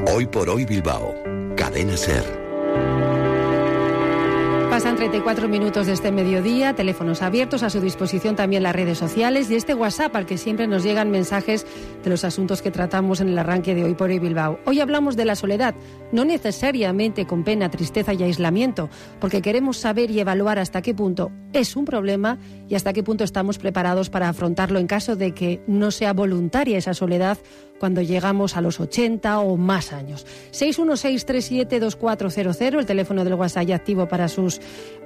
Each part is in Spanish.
Hoy por hoy Bilbao. Cadena SER. Pasan 34 minutos de este mediodía, teléfonos abiertos, a su disposición también las redes sociales y este WhatsApp al que siempre nos llegan mensajes de los asuntos que tratamos en el arranque de Hoy por Hoy Bilbao. Hoy hablamos de la soledad, no necesariamente con pena, tristeza y aislamiento, porque queremos saber y evaluar hasta qué punto es un problema y hasta qué punto estamos preparados para afrontarlo en caso de que no sea voluntaria esa soledad cuando llegamos a los 80 o más años. 616372400, el teléfono del WhatsApp ya activo para sus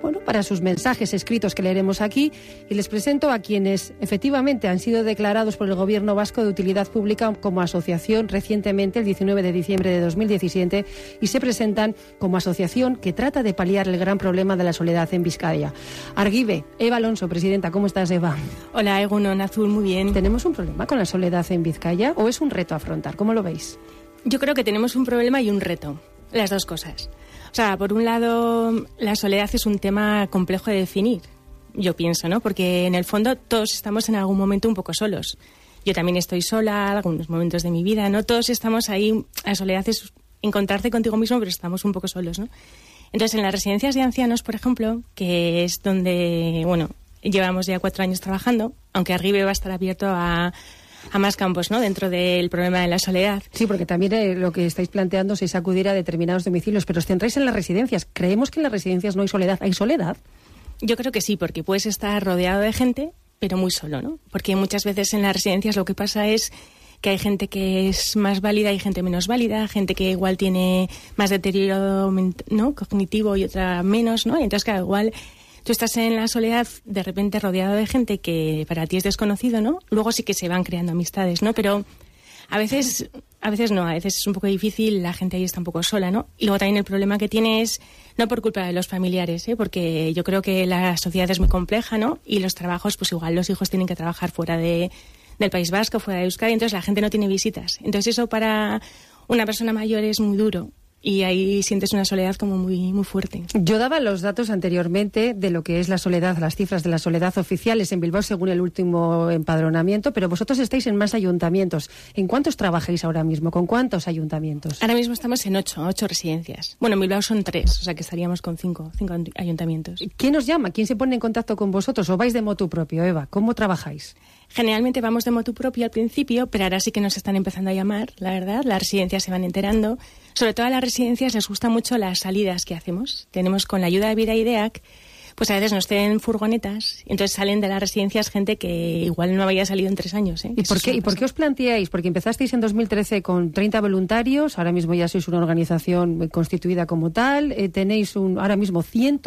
mensajes escritos que leeremos aquí, y les presento a quienes efectivamente han sido declarados por el Gobierno vasco de utilidad pública como asociación recientemente, el 19 de diciembre de 2017, y se presentan como asociación que trata de paliar el gran problema de la soledad en Vizcaya. Argive, Eva Alonso, presidenta. ¿Cómo estás, Eva? Hola, Egunon Azul, muy bien. ¿Tenemos un problema con la soledad en Vizcaya o es un reto a afrontar? ¿Cómo lo veis? Yo creo que tenemos un problema y un reto, las dos cosas. O sea, por un lado, la soledad es un tema complejo de definir, yo pienso, ¿no? Porque en el fondo todos estamos en algún momento un poco solos. Yo también estoy sola, algunos momentos de mi vida, ¿no? Todos estamos ahí. La soledad es encontrarte contigo mismo, pero estamos un poco solos, ¿no? Entonces, en las residencias de ancianos, por ejemplo, que es donde, llevamos ya 4 años trabajando, aunque Arribe va a estar abierto a más campos, ¿no?, dentro del problema de la soledad. Sí, porque también lo que estáis planteando es acudir a determinados domicilios, pero os centráis en las residencias. ¿Creemos que en las residencias no hay soledad? ¿Hay soledad? Yo creo que sí, porque puedes estar rodeado de gente, pero muy solo, ¿no? Porque muchas veces en las residencias lo que pasa es que hay gente que es más válida y gente menos válida, gente que igual tiene más deterioro, ¿no?, cognitivo y otra menos, ¿no? Y entonces, claro, igual tú estás en la soledad de repente rodeado de gente que para ti es desconocido, ¿no? Luego sí que se van creando amistades, ¿no? Pero a veces no, a veces es un poco difícil, la gente ahí está un poco sola, ¿no? Y luego también el problema que tiene es, no por culpa de los familiares, porque yo creo que la sociedad es muy compleja, ¿no? Y los trabajos, pues igual los hijos tienen que trabajar fuera del País Vasco, fuera de Euskadi, entonces la gente no tiene visitas. Entonces eso para una persona mayor es muy duro. Y ahí sientes una soledad como muy, muy fuerte. Yo daba los datos anteriormente de lo que es la soledad, las cifras de la soledad oficiales en Bilbao según el último empadronamiento, pero vosotros estáis en más ayuntamientos. ¿En cuántos trabajáis ahora mismo? ¿Con cuántos ayuntamientos? Ahora mismo estamos en 8 residencias. Bueno, en Bilbao son 3, o sea que estaríamos con 5 ayuntamientos. ¿Quién os llama? ¿Quién se pone en contacto con vosotros? ¿O vais de motu propio, Eva? ¿Cómo trabajáis? Generalmente vamos de motu propio al principio, pero ahora sí que nos están empezando a llamar, la verdad. Las residencias se van enterando. Sobre todo a las residencias les gustan mucho las salidas que hacemos. Tenemos, con la ayuda de Vida IDEAC, pues a veces nos tienen furgonetas, y entonces salen de las residencias gente que igual no había salido en 3 años. ¿Y por qué os planteáis? Porque empezasteis en 2013 con 30 voluntarios, ahora mismo ya sois una organización constituida como tal, tenéis ahora mismo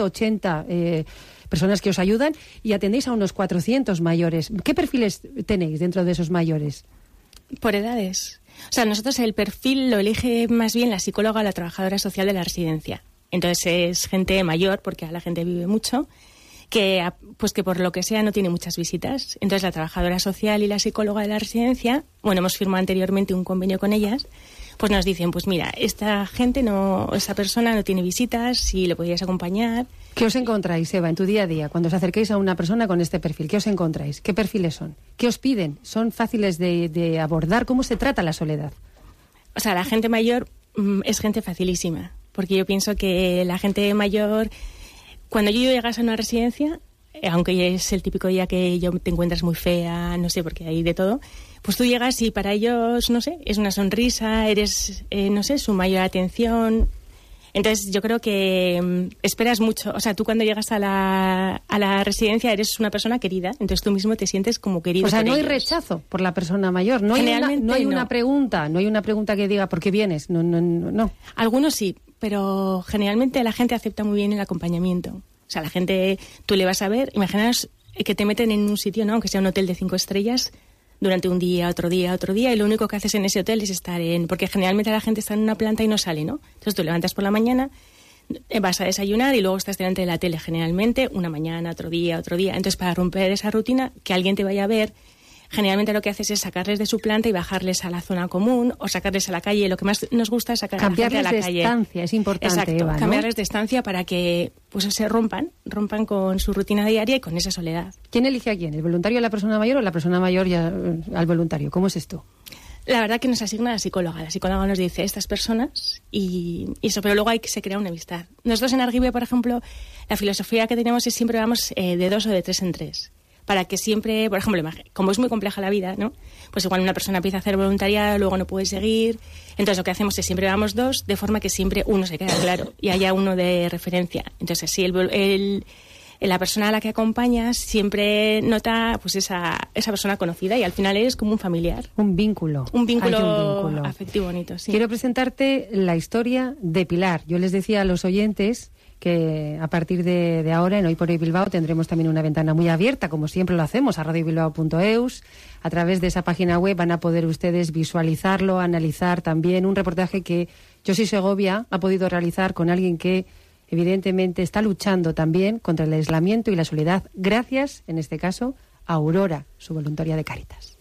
180 personas que os ayudan y atendéis a unos 400 mayores. ¿Qué perfiles tenéis dentro de esos mayores? Por edades. O sea, nosotros el perfil lo elige más bien la psicóloga o la trabajadora social de la residencia. Entonces es gente mayor, porque la gente vive mucho, que por lo que sea no tiene muchas visitas. Entonces la trabajadora social y la psicóloga de la residencia, hemos firmado anteriormente un convenio con ellas, pues nos dicen, pues mira, esta persona no tiene visitas, si le podrías acompañar. ¿Qué os encontráis, Eva, en tu día a día, cuando os acerquéis a una persona con este perfil? ¿Qué os encontráis? ¿Qué perfiles son? ¿Qué os piden? ¿Son fáciles de abordar? ¿Cómo se trata la soledad? O sea, la gente mayor es gente facilísima, porque yo pienso que la gente mayor, cuando yo llegas a una residencia, aunque es el típico día que te encuentras muy fea, no sé, porque hay de todo, pues tú llegas y para ellos, no sé, es una sonrisa, eres, su mayor atención. Entonces yo creo que esperas mucho. O sea, tú cuando llegas a la residencia eres una persona querida, entonces tú mismo te sientes como querido. O sea, no hay ellos. rechazo por la persona mayor. No hay una pregunta que diga ¿por qué vienes? No. Algunos sí, pero generalmente la gente acepta muy bien el acompañamiento. O sea, la gente, tú le vas a ver, imaginaos que te meten en un sitio, ¿no?, aunque sea un hotel de 5 estrellas, durante un día, otro día, y lo único que haces en ese hotel es estar porque generalmente la gente está en una planta y no sale, ¿no? Entonces tú levantas por la mañana, vas a desayunar y luego estás delante de la tele, generalmente una mañana, otro día. Entonces, para romper esa rutina, que alguien te vaya a ver, generalmente lo que haces es sacarles de su planta y bajarles a la zona común o sacarles a la calle. Lo que más nos gusta es sacar a la gente a la calle. Cambiarles de estancia, es importante, exacto, Eva, ¿no? Cambiarles de estancia para que se rompan con su rutina diaria y con esa soledad. ¿Quién elige a quién? ¿El voluntario a la persona mayor o la persona mayor al voluntario? ¿Cómo es esto? La verdad que nos asigna la psicóloga. La psicóloga nos dice estas personas y eso, pero luego se crea una amistad. Nosotros en Argive, por ejemplo, la filosofía que tenemos es siempre vamos de 2 o de 3 en 3. Para que siempre, por ejemplo, como es muy compleja la vida, ¿no? Pues igual una persona empieza a hacer voluntariado, luego no puede seguir. Entonces lo que hacemos es siempre vamos 2, de forma que siempre uno se queda claro y haya uno de referencia. Entonces así la persona a la que acompañas siempre nota pues esa persona conocida y al final es como un familiar. Un vínculo. Un vínculo afectivo bonito, sí. Quiero presentarte la historia de Pilar. Yo les decía a los oyentes que a partir de ahora en Hoy por Hoy Bilbao tendremos también una ventana muy abierta, como siempre lo hacemos, a radiobilbao.eus. A través de esa página web van a poder ustedes visualizarlo, analizar también un reportaje que Josi Segovia ha podido realizar con alguien que evidentemente está luchando también contra el aislamiento y la soledad, gracias, en este caso, a Aurora, su voluntaria de Cáritas.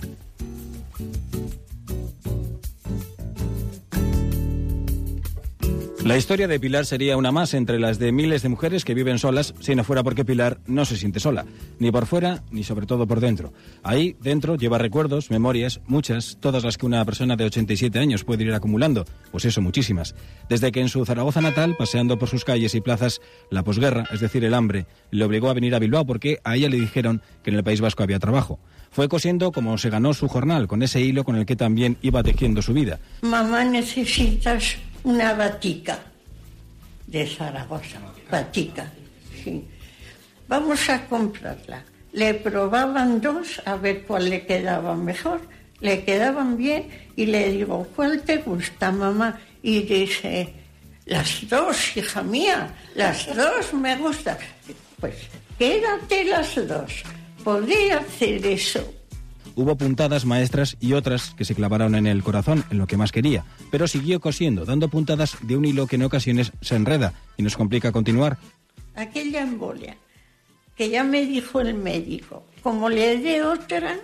La historia de Pilar sería una más entre las de miles de mujeres que viven solas, si no fuera porque Pilar no se siente sola, ni por fuera, ni sobre todo por dentro. Ahí, dentro, lleva recuerdos, memorias, muchas, todas las que una persona de 87 años puede ir acumulando, pues eso, muchísimas. Desde que en su Zaragoza natal, paseando por sus calles y plazas, la posguerra, es decir, el hambre, le obligó a venir a Bilbao porque a ella le dijeron que en el País Vasco había trabajo. Fue cosiendo como se ganó su jornal, con ese hilo con el que también iba tejiendo su vida. Mamá, necesitas una batica de Zaragoza, batica, sí. Vamos a comprarla. Le probaban 2 a ver cuál le quedaba mejor. Le quedaban bien y le digo, ¿cuál te gusta, mamá? Y dice, las 2, hija mía, las 2 me gustan. Pues quédate las 2. Podría hacer eso. Hubo puntadas maestras y otras que se clavaron en el corazón, en lo que más quería, pero siguió cosiendo, dando puntadas de un hilo que en ocasiones se enreda y nos complica continuar. Aquella embolia, que ya me dijo el médico, como le dé otra,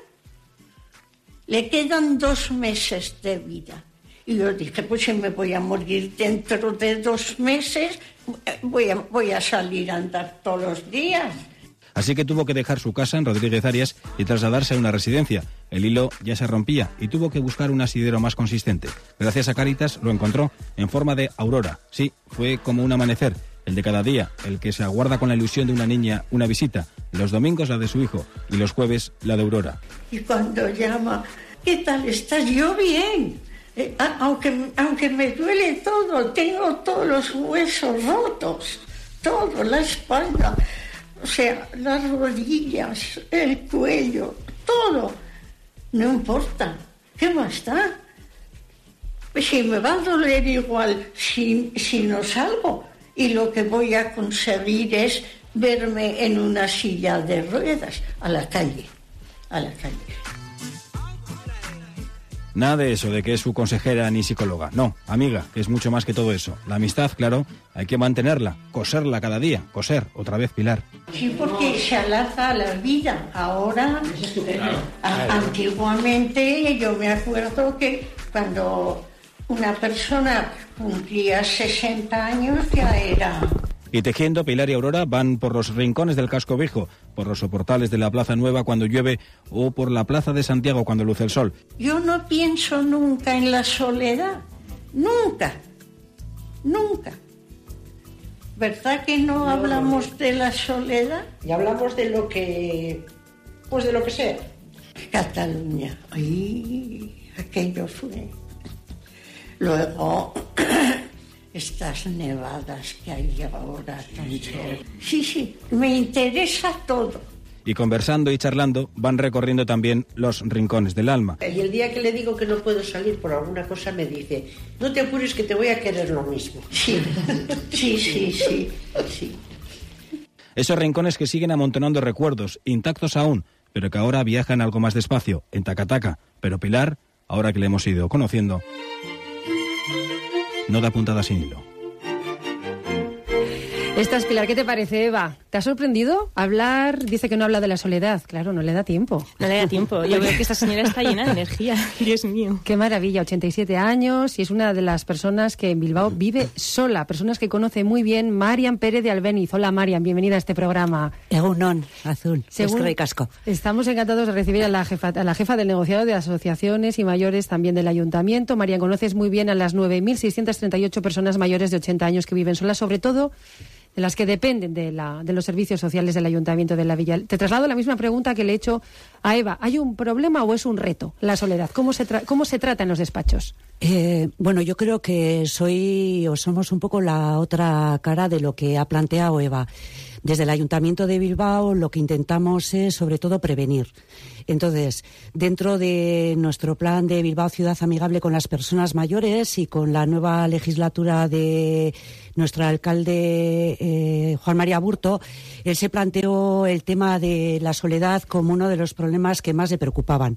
le quedan 2 meses de vida. Y yo dije, pues si me voy a morir dentro de 2 meses, voy a salir a andar todos los días. Así que tuvo que dejar su casa en Rodríguez Arias y trasladarse a una residencia. El hilo ya se rompía y tuvo que buscar un asidero más consistente. Gracias a Cáritas lo encontró en forma de Aurora. Sí, fue como un amanecer, el de cada día, el que se aguarda con la ilusión de una niña una visita. Los domingos la de su hijo y los jueves la de Aurora. Y cuando llama, ¿qué tal estás? Yo bien. Aunque me duele todo, tengo todos los huesos rotos, todo, la espalda. O sea, las rodillas, el cuello, todo. No importa. ¿Qué más da? Pues si me va a doler igual si no salgo. Y lo que voy a conseguir es verme en una silla de ruedas a la calle. Nada de eso, de que es su consejera ni psicóloga. No, amiga, que es mucho más que todo eso. La amistad, claro, hay que mantenerla, coserla cada día. Coser, otra vez, Pilar. Sí, porque se alarga la vida. Ahora, antiguamente, yo me acuerdo que cuando una persona cumplía 60 años ya era... Y tejiendo, Pilar y Aurora van por los rincones del casco viejo, por los soportales de la Plaza Nueva cuando llueve o por la Plaza de Santiago cuando luce el sol. Yo no pienso nunca en la soledad, nunca. ¿Verdad que no hablamos de la soledad? Y hablamos de lo que sea. Cataluña, ay, aquello fue. Luego... estas nevadas que hay ahora tan cerca. Sí, me interesa todo. Y conversando y charlando van recorriendo también los rincones del alma. Y el día que le digo que no puedo salir por alguna cosa me dice, no te apures que te voy a querer lo mismo. Sí. Esos rincones que siguen amontonando recuerdos, intactos aún, pero que ahora viajan algo más despacio, en taca-taca. Pero Pilar, ahora que le hemos ido conociendo, no da puntada sin hilo. Esta es Pilar, ¿qué te parece, Eva? ¿Te ha sorprendido hablar? Dice que no habla de la soledad. Claro, no le da tiempo. No le da tiempo. Yo veo que esta señora está llena de energía. Dios mío. Qué maravilla, 87 años y es una de las personas que en Bilbao vive sola. Personas que conoce muy bien, Marian Pérez de Albéniz. Hola, Marian, bienvenida a este programa. Egunon, Azul. Eskerrik asko. Estamos encantados de recibir a la jefa del negociado de asociaciones y mayores también del ayuntamiento. Marian, conoces muy bien a las 9.638 personas mayores de 80 años que viven solas, sobre todo de las que dependen de los servicios sociales del Ayuntamiento de la Villa. Te traslado la misma pregunta que le he hecho a Eva. ¿Hay un problema o es un reto la soledad? ¿Cómo se trata en los despachos? Bueno, yo creo que somos un poco la otra cara de lo que ha planteado Eva. Desde el Ayuntamiento de Bilbao lo que intentamos es sobre todo prevenir. Entonces, dentro de nuestro plan de Bilbao Ciudad Amigable con las personas mayores y con la nueva legislatura de nuestro alcalde Juan María Burto, él se planteó el tema de la soledad como uno de los problemas que más le preocupaban.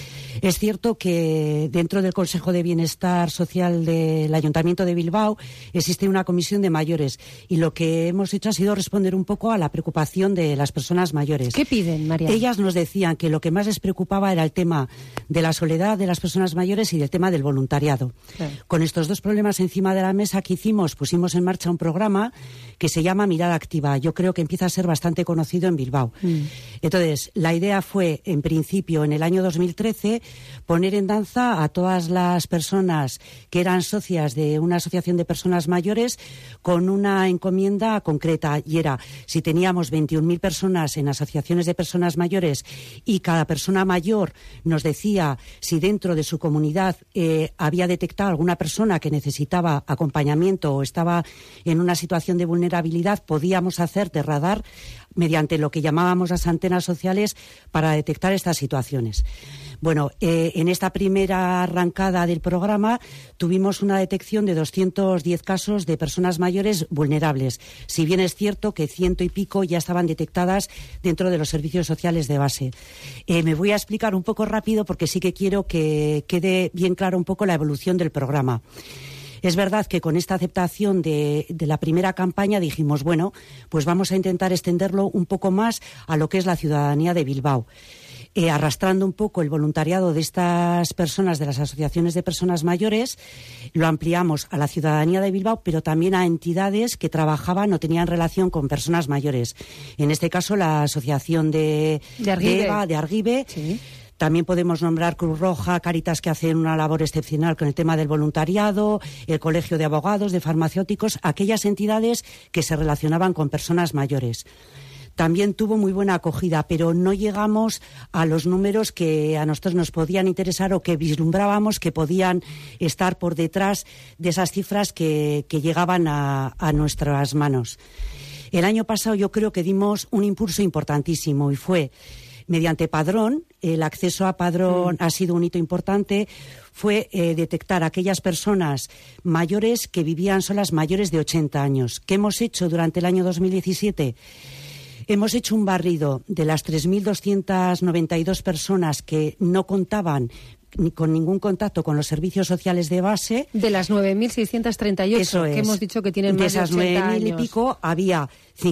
Es cierto que dentro del Consejo de Bienestar Social del Ayuntamiento de Bilbao existe una comisión de mayores y lo que hemos hecho ha sido responder un poco a la preocupación de las personas mayores. ¿Qué piden, María? Ellas nos decían que lo que más les preocupaba era el tema de la soledad de las personas mayores y del tema del voluntariado. Claro. Con estos dos problemas encima de la mesa que pusimos en marcha un programa que se llama Mirada Activa. Yo creo que empieza a ser bastante conocido en Bilbao. Entonces, la idea fue, en principio, en el año 2013, poner en danza a todas las personas que eran socias de una asociación de personas mayores con una encomienda concreta, y era, si teníamos 21.000 personas en asociaciones de personas mayores y cada persona mayor nos decía si dentro de su comunidad había detectado alguna persona que necesitaba acompañamiento o estaba en una situación de vulnerabilidad, podíamos hacer de radar mediante lo que llamábamos las antenas sociales para detectar estas situaciones. Bueno, en esta primera arrancada del programa tuvimos una detección de 210 casos de personas mayores vulnerables, si bien es cierto que 100 y pico ya estaban detectadas dentro de los servicios sociales de base. Me voy a explicar un poco rápido porque sí que quiero que quede bien claro un poco la evolución del programa. Es verdad que con esta aceptación de la primera campaña dijimos, bueno, pues vamos a intentar extenderlo un poco más a lo que es la ciudadanía de Bilbao. Arrastrando un poco el voluntariado de estas personas, de las asociaciones de personas mayores, lo ampliamos a la ciudadanía de Bilbao, pero también a entidades que trabajaban o tenían relación con personas mayores. En este caso, la asociación de Argive. Sí. También podemos nombrar Cruz Roja, Cáritas, que hacen una labor excepcional con el tema del voluntariado, el Colegio de Abogados, de Farmacéuticos, aquellas entidades que se relacionaban con personas mayores. También tuvo muy buena acogida, pero no llegamos a los números que a nosotros nos podían interesar o que vislumbrábamos que podían estar por detrás de esas cifras que llegaban a nuestras manos. El año pasado yo creo que dimos un impulso importantísimo y fue mediante padrón. El acceso a padrón ha sido un hito importante. Fue detectar a aquellas personas mayores que vivían solas, mayores de 80 años. ¿Qué hemos hecho durante el año 2017? Hemos hecho un barrido de las 3.292 personas que no contaban ni con ningún contacto con los servicios sociales de base. De las 9.638 que hemos dicho que tienen más de 80 años. De esas 9.000 y pico había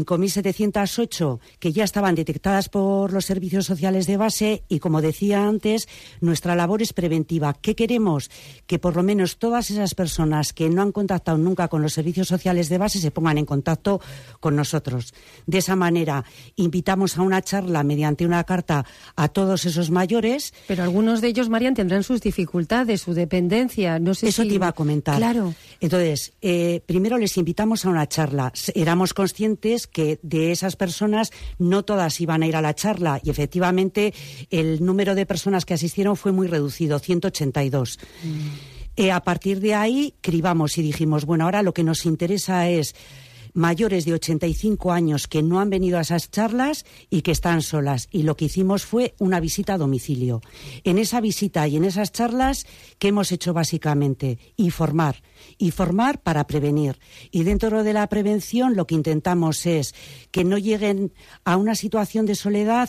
5.708 que ya estaban detectadas por los servicios sociales de base y, como decía antes, nuestra labor es preventiva. ¿Qué queremos? Que por lo menos todas esas personas que no han contactado nunca con los servicios sociales de base se pongan en contacto con nosotros. De esa manera invitamos a una charla mediante una carta a todos esos mayores. Pero algunos de ellos, Marian, tendrán sus dificultades, su dependencia. No sé Eso te iba a comentar. Claro. Entonces, primero les invitamos a una charla. Éramos conscientes que de esas personas no todas iban a ir a la charla y efectivamente el número de personas que asistieron fue muy reducido, 182. A partir de ahí cribamos y dijimos, bueno, ahora lo que nos interesa es mayores de 85 años que no han venido a esas charlas y que están solas. Y lo que hicimos fue una visita a domicilio. En esa visita y en esas charlas, ¿qué hemos hecho básicamente? Informar para prevenir. Y dentro de la prevención lo que intentamos es que no lleguen a una situación de soledad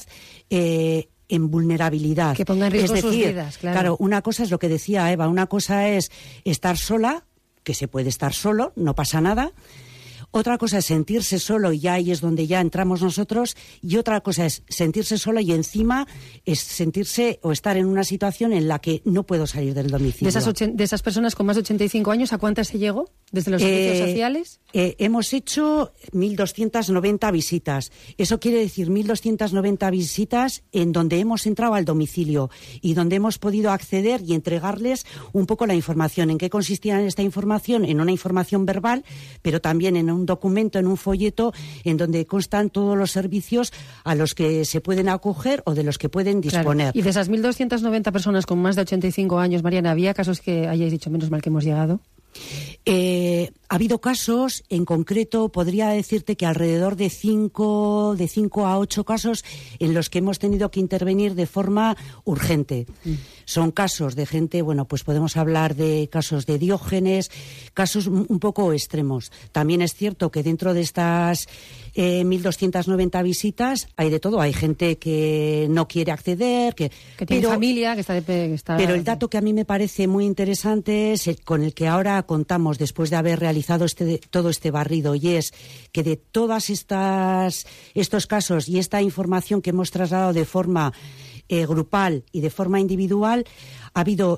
en vulnerabilidad. Que pongan en riesgo sus vidas, claro, una cosa es lo que decía Eva, una cosa es estar sola, que se puede estar solo, no pasa nada. Otra cosa es sentirse solo, y ya ahí es donde ya entramos nosotros, y otra cosa es sentirse solo y encima es sentirse o estar en una situación en la que no puedo salir del domicilio. De esas personas con más de 85 años, ¿a cuántas se llegó desde los servicios sociales? Hemos hecho 1.290 visitas. Eso quiere decir 1.290 visitas en donde hemos entrado al domicilio y donde hemos podido acceder y entregarles un poco la información. ¿En qué consistía esta información? En una información verbal, pero también en un documento, en un folleto, en donde constan todos los servicios a los que se pueden acoger o de los que pueden disponer. Claro. Y de esas 1.290 personas con más de 85 años, Mariana, ¿había casos que hayáis dicho, menos mal que hemos llegado? Ha habido casos, en concreto, podría decirte que alrededor de 5 a 8 casos en los que hemos tenido que intervenir de forma urgente. Son casos de gente, bueno, pues podemos hablar de casos de Diógenes, casos un poco extremos. También es cierto que dentro de estas 1.290 visitas hay de todo. Hay gente que no quiere acceder, que tiene familia, que está... Pero el dato que a mí me parece muy interesante es el con el que ahora contamos después de haber realizado todo este barrido, y es que de todas estos casos y esta información que hemos trasladado de forma grupal y de forma individual, ha habido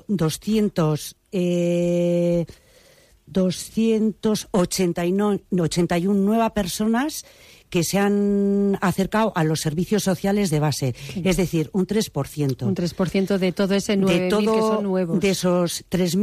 281 nuevas personas que se han acercado a los servicios sociales de base, es decir, un 3%. Un 3% de todo ese 9.000 que son nuevos. De esos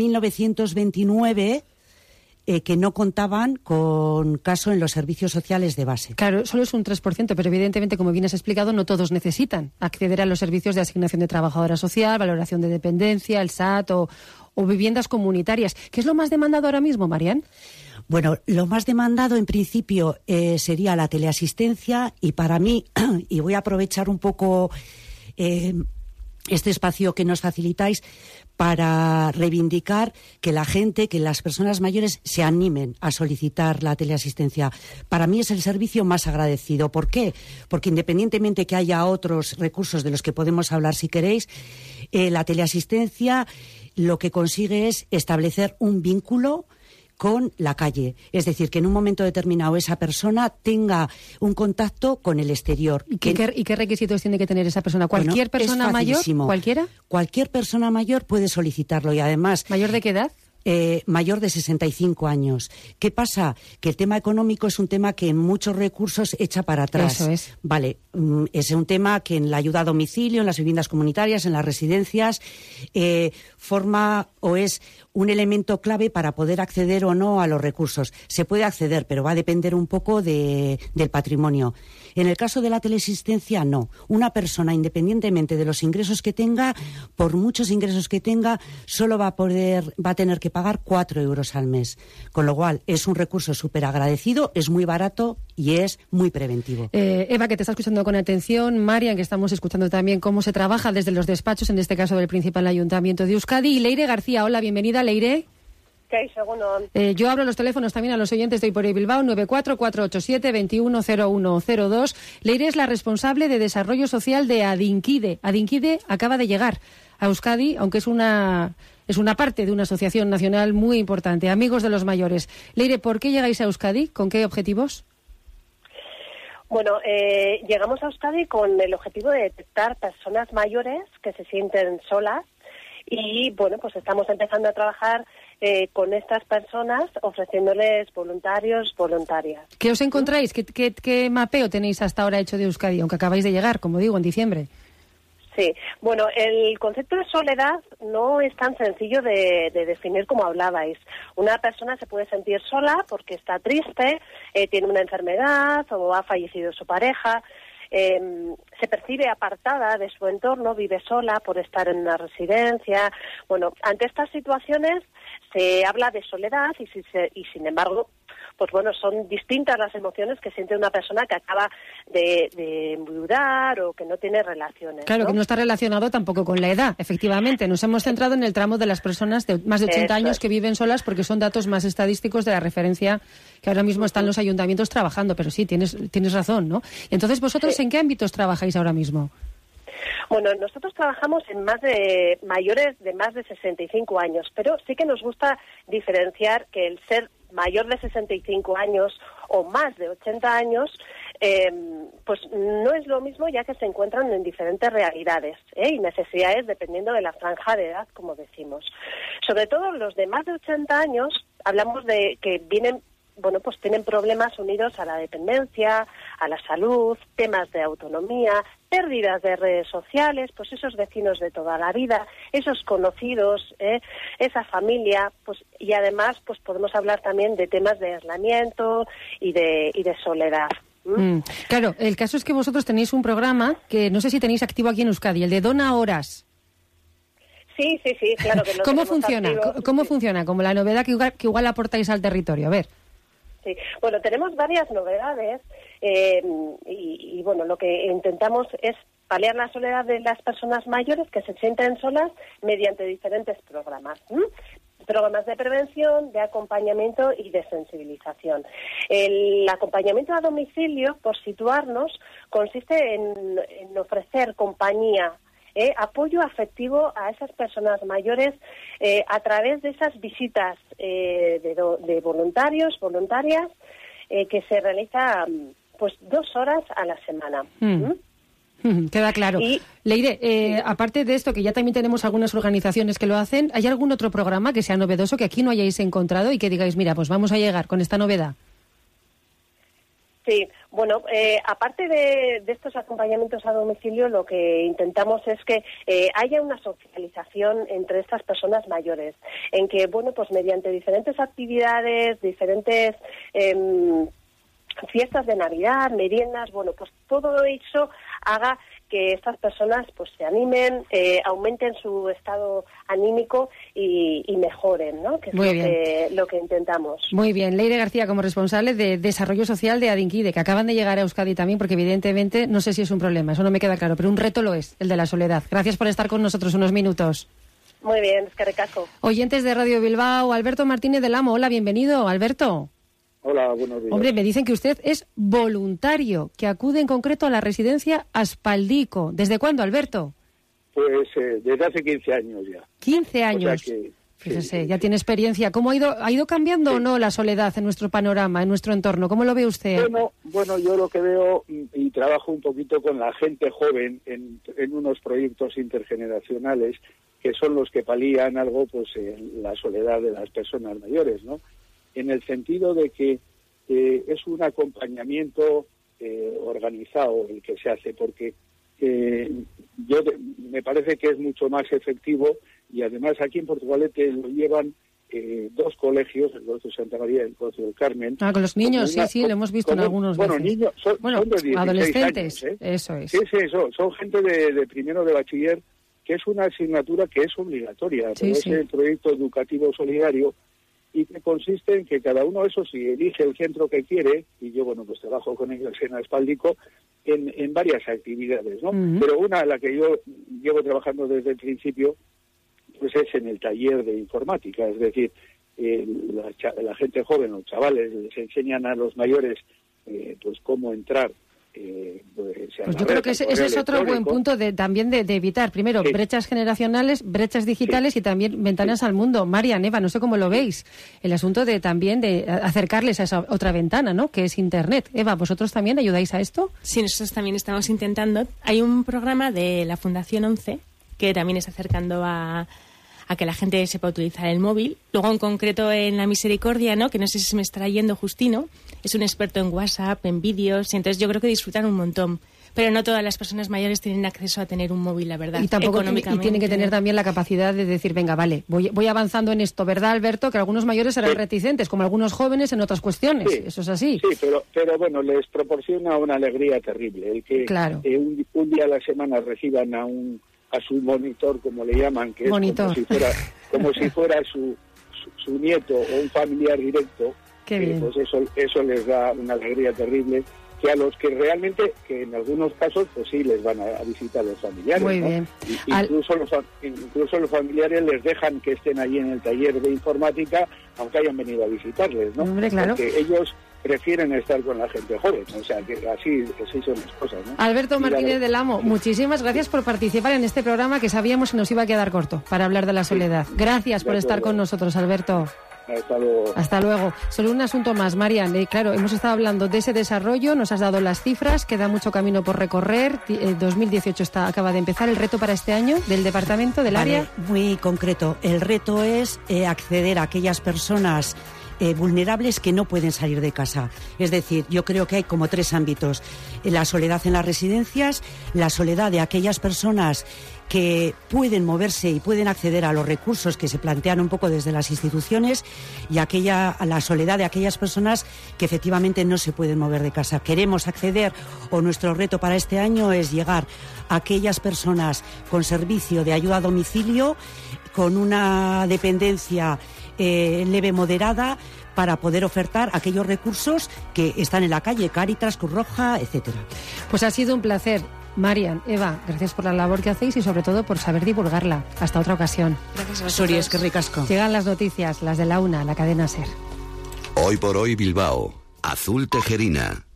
3.929 que no contaban con caso en los servicios sociales de base. Claro, solo es un 3%, pero evidentemente, como bien has explicado, no todos necesitan acceder a los servicios de asignación de trabajadora social, valoración de dependencia, el SAT o viviendas comunitarias. ¿Qué es lo más demandado ahora mismo, Marian? Bueno, lo más demandado en principio sería la teleasistencia, y para mí, y voy a aprovechar un poco este espacio que nos facilitáis para reivindicar que la gente, que las personas mayores se animen a solicitar la teleasistencia. Para mí es el servicio más agradecido. ¿Por qué? Porque independientemente que haya otros recursos de los que podemos hablar si queréis, la teleasistencia lo que consigue es establecer un vínculo con la calle, es decir, que en un momento determinado esa persona tenga un contacto con el exterior. ¿Y qué requisitos tiene que tener esa persona? ¿Cualquier persona mayor? ¿Cualquiera? Cualquier persona mayor puede solicitarlo, y además... ¿Mayor de qué edad? Mayor de 65 años. ¿Qué pasa? Que el tema económico es un tema que en muchos recursos echa para atrás. Eso es. Vale, es un tema que en la ayuda a domicilio, en las viviendas comunitarias, en las residencias, forma o es un elemento clave para poder acceder o no a los recursos. Se puede acceder, pero va a depender un poco del patrimonio. En el caso de la teleasistencia, no. Una persona, independientemente de los ingresos que tenga, por muchos ingresos que tenga, solo va a tener que pagar 4 euros al mes. Con lo cual, es un recurso súper agradecido, es muy barato y es muy preventivo. Eva, que te está escuchando con atención, Marian, que estamos escuchando también cómo se trabaja desde los despachos, en este caso del principal ayuntamiento de Euskadi, y Leire García. Hola, bienvenida, Leire. Yo abro los teléfonos también a los oyentes de Hoy por Hoy Bilbao, 94487210102. Leire es la responsable de Desarrollo Social de Adinkide. Adinkide acaba de llegar a Euskadi, aunque es una parte de una asociación nacional muy importante, Amigos de los Mayores. Leire, ¿por qué llegáis a Euskadi? ¿Con qué objetivos? Bueno, llegamos a Euskadi con el objetivo de detectar personas mayores que se sienten solas y, bueno, pues estamos empezando a trabajar con estas personas ofreciéndoles voluntarios, voluntarias. ¿Qué os encontráis? ¿Qué mapeo tenéis hasta ahora hecho de Euskadi, aunque acabáis de llegar, como digo, en diciembre? Sí, bueno, el concepto de soledad no es tan sencillo de definir como hablabais. Una persona se puede sentir sola porque está triste, tiene una enfermedad o ha fallecido su pareja, se percibe apartada de su entorno, vive sola por estar en una residencia. Bueno, ante estas situaciones se habla de soledad y sin embargo, pues bueno, son distintas las emociones que siente una persona que acaba de enviudar o que no tiene relaciones. Claro, ¿no? Que no está relacionado tampoco con la edad, efectivamente. Nos hemos centrado en el tramo de las personas de más de 80 años que viven solas porque son datos más estadísticos de la referencia que ahora mismo están los ayuntamientos trabajando. Pero sí, tienes razón, ¿no? Entonces, ¿vosotros ¿en qué ámbitos trabajáis ahora mismo? Bueno, nosotros trabajamos en mayores de más de 65 años, pero sí que nos gusta diferenciar que el ser mayor de 65 años o más de 80 años, pues no es lo mismo, ya que se encuentran en diferentes realidades y necesidades dependiendo de la franja de edad, como decimos. Sobre todo los de más de 80 años, hablamos de que vienen, bueno, pues tienen problemas unidos a la dependencia, a la salud, temas de autonomía, pérdidas de redes sociales, pues esos vecinos de toda la vida, esos conocidos, esa familia, pues, y además pues podemos hablar también de temas de aislamiento y de soledad. Claro, el caso es que vosotros tenéis un programa que no sé si tenéis activo aquí en Euskadi, el de Dona Horas. Sí, claro que lo ¿Cómo tenemos funciona? activo. ¿Cómo funciona? Como la novedad que igual aportáis al territorio. A ver. Sí, bueno, tenemos varias novedades y bueno, lo que intentamos es paliar la soledad de las personas mayores que se sienten solas mediante diferentes programas. Programas de prevención, de acompañamiento y de sensibilización. El acompañamiento a domicilio, por situarnos, consiste en ofrecer compañía, apoyo afectivo a esas personas mayores a través de esas visitas de voluntarios, voluntarias, que se realiza pues 2 horas a la semana. Queda claro. Leire, aparte de esto, que ya también tenemos algunas organizaciones que lo hacen, ¿hay algún otro programa que sea novedoso que aquí no hayáis encontrado y que digáis, mira, pues vamos a llegar con esta novedad? Sí, bueno, aparte de estos acompañamientos a domicilio, lo que intentamos es que haya una socialización entre estas personas mayores, en que, bueno, pues mediante diferentes actividades, diferentes fiestas de Navidad, meriendas, bueno, pues todo eso haga que estas personas pues se animen, aumenten su estado anímico y mejoren, ¿no? Que es lo que intentamos. Muy bien. Leire García, como responsable de Desarrollo Social de Adinkide, que acaban de llegar a Euskadi también, porque evidentemente no sé si es un problema, eso no me queda claro, pero un reto lo es, el de la soledad. Gracias por estar con nosotros unos minutos. Muy bien, eskerrik asko. Oyentes de Radio Bilbao, Alberto Martínez del Amo. Hola, bienvenido, Alberto. Hola, buenos días. Hombre, me dicen que usted es voluntario, que acude en concreto a la residencia Aspaldico. ¿Desde cuándo, Alberto? Pues desde hace 15 años ya. 15 años. O sea que, fíjese, ya tiene experiencia. ¿Cómo ha ido cambiando o no la soledad en nuestro panorama, en nuestro entorno? ¿Cómo lo ve usted? Bueno, yo lo que veo, y trabajo un poquito con la gente joven en unos proyectos intergeneracionales que son los que palían algo, pues la soledad de las personas mayores, ¿no? En el sentido de que es un acompañamiento organizado el que se hace, porque me parece que es mucho más efectivo, y además aquí en Portugalete lo llevan 2 colegios, el Colegio de Santa María y el Colegio del Carmen. Con los niños, sí, lo hemos visto en algunos veces. Niños, son de 16 adolescentes, años, eso es. Sí, son gente de primero de bachiller, que es una asignatura que es obligatoria, pero es el proyecto educativo solidario, y que consiste en que cada uno de esos, si elige el centro que quiere, y yo, bueno, pues trabajo con ellos en Aspaldico, en varias actividades, ¿no? Pero una a la que yo llevo trabajando desde el principio, pues es en el taller de informática, es decir, la gente joven, los chavales, les enseñan a los mayores pues cómo entrar. Pues yo creo que ese es otro buen punto también de evitar, primero, brechas generacionales, brechas digitales y también ventanas al mundo. Marian, Eva, no sé cómo lo veis, el asunto también de acercarles a esa otra ventana, ¿no?, que es Internet. Eva, ¿vosotros también ayudáis a esto? Sí, nosotros también estamos intentando. Hay un programa de la Fundación 11 que también está acercando a que la gente sepa utilizar el móvil. Luego, en concreto, en La Misericordia, ¿no?, que no sé si se me estará yendo Justino, es un experto en WhatsApp, en vídeos, y entonces yo creo que disfrutan un montón. Pero no todas las personas mayores tienen acceso a tener un móvil, la verdad. Y tampoco tienen que tener también la capacidad de decir, venga, vale, voy avanzando en esto, ¿verdad, Alberto? Que algunos mayores serán reticentes, como algunos jóvenes en otras cuestiones. Sí, eso es así. Sí, pero bueno, les proporciona una alegría terrible. El que un día a la semana reciban a su monitor, como le llaman, que es como si fuera su nieto o un familiar directo, pues eso les da una alegría terrible, que a los que realmente, que en algunos casos, pues sí les van a visitar los familiares. Muy ¿no? bien. Incluso los familiares les dejan que estén allí en el taller de informática, aunque hayan venido a visitarles, ¿no? Hombre, claro. Porque ellos prefieren estar con la gente joven, o sea, que así son las cosas, ¿no? Alberto Martínez del Amo, muchísimas gracias por participar en este programa que sabíamos que nos iba a quedar corto para hablar de la soledad. Gracias por estar con nosotros, Alberto. Hasta luego. Hasta luego. Solo un asunto más, Marian. Claro, hemos estado hablando de ese desarrollo, nos has dado las cifras, queda mucho camino por recorrer. 2018 acaba de empezar. ¿El reto para este año del departamento, del área? Muy concreto. El reto es acceder a aquellas personas vulnerables que no pueden salir de casa. Es decir, yo creo que hay como 3 ámbitos. La soledad en las residencias, la soledad de aquellas personas que pueden moverse y pueden acceder a los recursos que se plantean un poco desde las instituciones, y la soledad de aquellas personas que efectivamente no se pueden mover de casa. Queremos acceder, o nuestro reto para este año es llegar a aquellas personas con servicio de ayuda a domicilio, con una dependencia leve moderada, para poder ofertar aquellos recursos que están en la calle, Cáritas, Cruz Roja, etcétera. Pues ha sido un placer. Marian, Eva, gracias por la labor que hacéis y sobre todo por saber divulgarla. Hasta otra ocasión. Gracias a vosotros. Sori, es que ricasco. Llegan las noticias, las de la una, la cadena SER. Hoy por hoy Bilbao. Azul Tejerina.